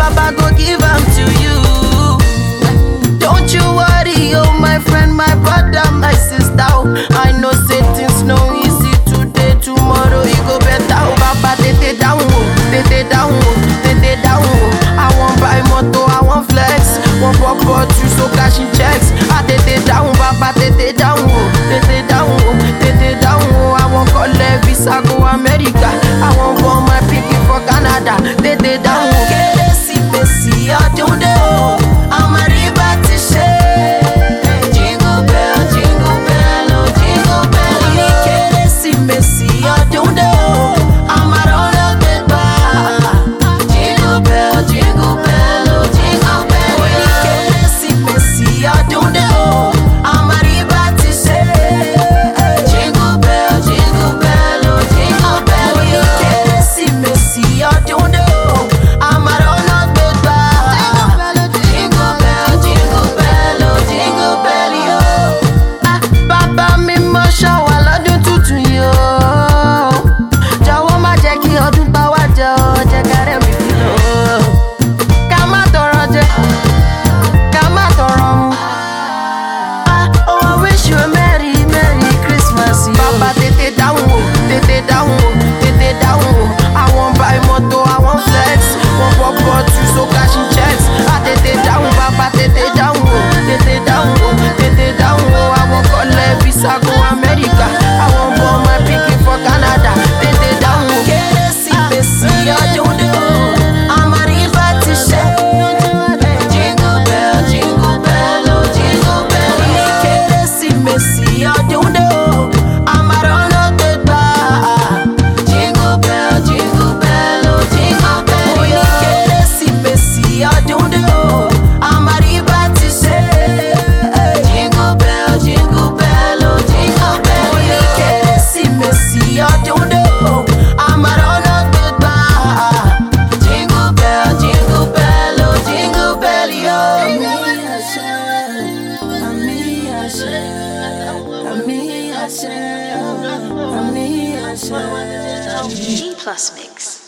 Baba go give am to you. Don't you worry, oh my friend, my brother, my sister. I know say things no easy today, tomorrow it go better. Oh, Baba, tete down, tete down, tete down. I want buy moto, I want flex, want pop you so cash in checks. I tete down, Baba, tete down, tete down, tete down. I want collect visa go America. I want born my pikin for Canada. Tete down, Kérésì Messi ọdún dé o. I'm a river to share. Jingle bell, oh jingle bell. Ní Kérésì Messi ọdún dé o. I'm a roller paper. Jingle bell, oh jingle bell. Ní Kérésì Messi ọdún dé o. I'm a river to share. Jingle bell, oh jingle bell. Ní Kérésì Messi ọdún dé o. I'm a roller paper. Bàbá mi mọ ṣọwà lọ́dún tuntun yìí o. Jọ̀wọ́ má jẹ́ kí ọdún táwa jẹ ọ́ jẹ́ kárẹ́ mi fi lọ. Ká má tọrọ jẹ, ká má tọrọ mu. Oh, I wish you a merry, merry Christmas. Bàbá tètè dáhùn o, tètè dáhùn o, tètè dáhùn o. I wan buy moto, I wan flex, wan pop you so cash in checks. Tètè dáhùn, bàbá tètè dáhùn o, tètè dáhùn o, tètè dáhùn o. I wan collect visa go America. I wan born my pikin for Canada. Tètè dáhùn o. Kérésì Messi ọdún dé o. I'm a river to share. Jingle bell, oh jingle bell. Ní Kérésì Messi ọdún dé o. I'm a roller paper. Jingle bell, oh jingle bell. Ní Kérésì Messi ọdún dé o. I'm a river to share. Jingle bell, oh jingle bell. Ní Kérésì Messi ọdún dé o. I'm a roller paper. Jingle bell, oh jingle bell, yo. G Plus Mix.